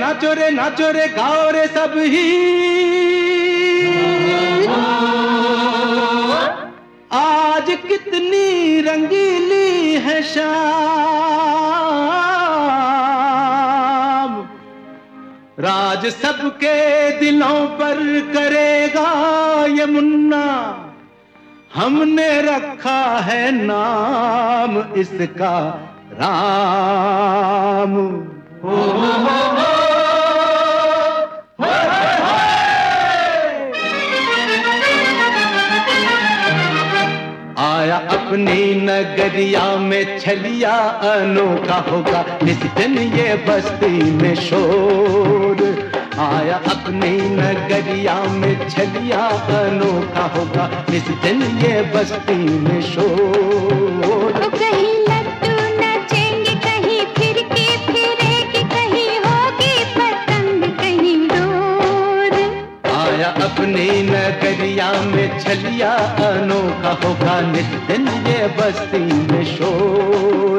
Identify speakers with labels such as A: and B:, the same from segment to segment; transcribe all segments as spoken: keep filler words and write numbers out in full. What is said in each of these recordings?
A: नाचो रे नाचो रे गाओ रे सब ही, आज कितनी रंगीली है शाम, राज सबके दिलों पर करेगा ये मुन्ना, हमने रखा है नाम इसका राम। हो हो हो हो आया अपनी नगरिया में छलिया, अनोखा होगा इस दिन ये बस्ती में शोर। आया अपनी नगरिया में छलिया, अनोखा होगा इस दिन ये बस्ती में शोर।
B: तो कहीं लड्डू नचेंगे, कहीं फिरकी फिरेगी, कहीं होगी पतंग कहीं डोर।
A: आया अपनी नगरिया में छलिया, अनोखा होगा नित दिन ये बस्ती में शोर।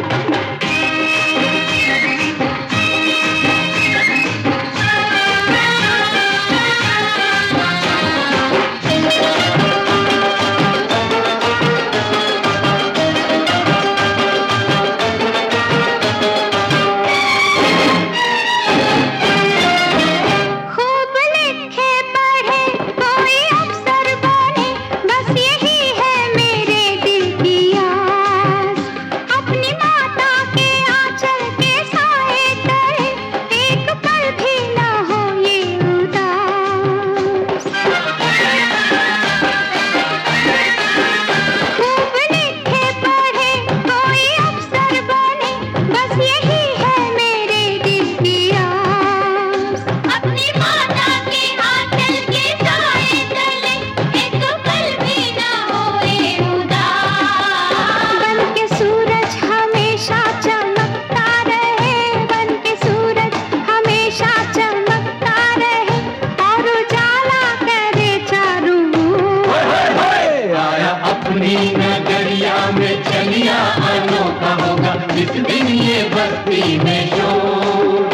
A: नगरिया में चलिया, अनोखा होगा इस दिन ये बस्ती में शोर।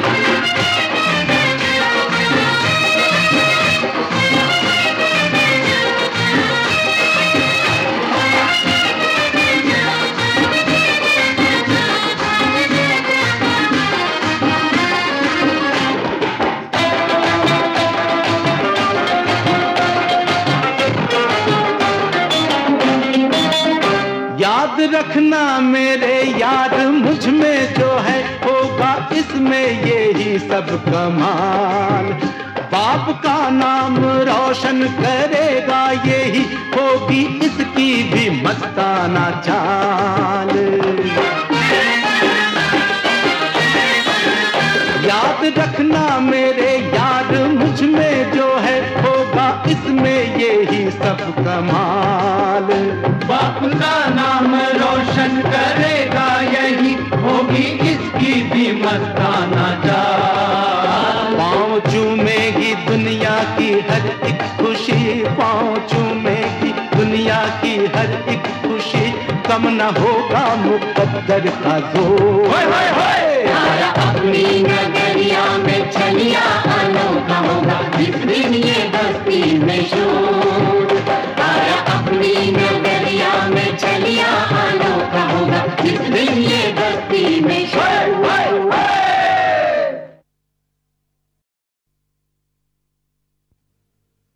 A: याद रखना मेरे यार, मुझ में जो है होगा इसमें यही सब कमाल। बाप का नाम रोशन करेगा, यही होगी इसकी भी मस्ताना चाल। याद रखना मेरे यार, मुझ में जो है होगा इसमें यही सब कमाल। बाप का नाम रोशन करेगा, यही होगी इसकी भी मस्ताना चाल। पाँव चूमेगी दुनिया की हर एक खुशी, पाँव चूमेगी दुनिया की हर एक खुशी, कम न होगा मुकद्दर का जोर। आया अपनी नगरिया में चलिया, अनोखा